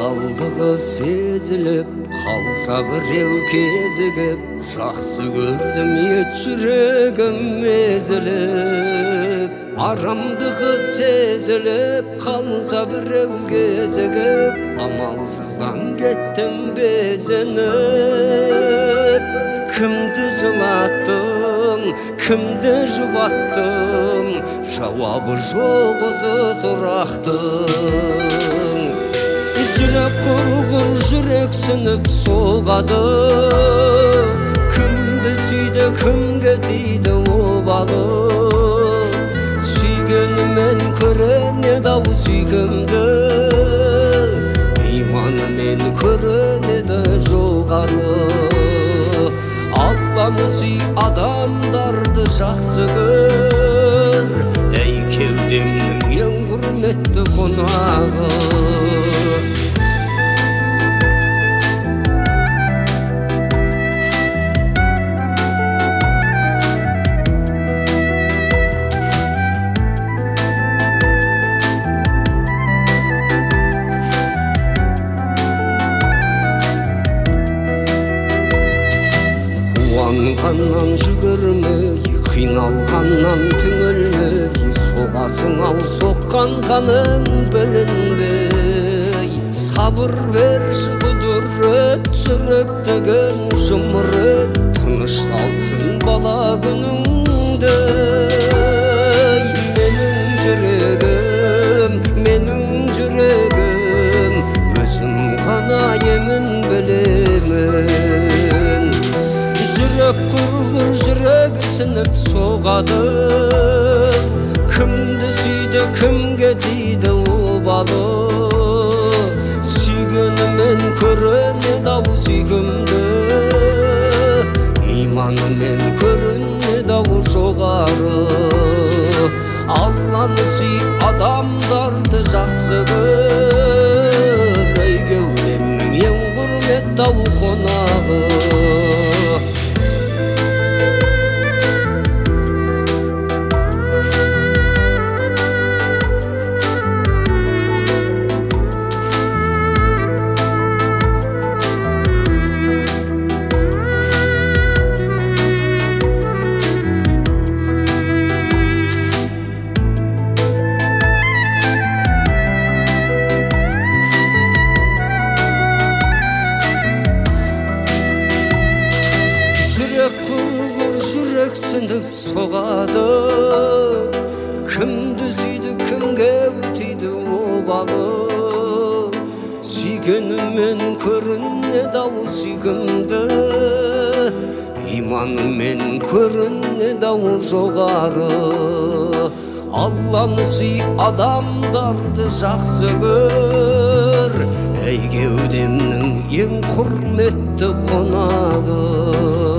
адалдығы сезіліп, қалса біреу кезігіп, жақсы көрдім ет жүрегім езіліп. Арамдығы сезіліп, қалса біреу кезігіп, амалсыздан кеттім безініп. Кімді жылаттым, кімді жұбаттым, жауабы жоқ осы сұрақтың. Жүрек құрғыр, жүрексініп соғады, кімді сүйді, кімге тиді обалы. Сүйгенімен көрінеді-ау сүйгімді, иманымен көрінеді жоғары. Алланы сүй, адамдарды жақсы көр, ей кеудемнің ең құрметті қонағы. Қуанғаннан жүгірмей, қиналғаннан түңілмей, соғасың-ау соққан қаның білінбей. Сабыр берші құдірет, жүректеген жұмырет, тынышталсын бала күніңде. Менің жүрегім, өзім ғана емін білемін. Жүрек құрғыр, жүрексініп соғады, кімді сүйді, кімге тиді обалы. Сүйгенімен көрінеді-ау сүйгімді, иманымен көрінеді-ау жоғары. Алланы сүй, адамдарды жақсы көр, ей кеудемнің ең құрметті-ау қонағы. Жүрексініп соғады, кімді сүйді, кімге тиді обалы. Сүйгенімен көрінеді-ау сүйгімді, иманымен көрінеді-ау жоғары. Алланы сүй, адамдарды жақсы көр, ей кеудемнің ең құрметті қонағы.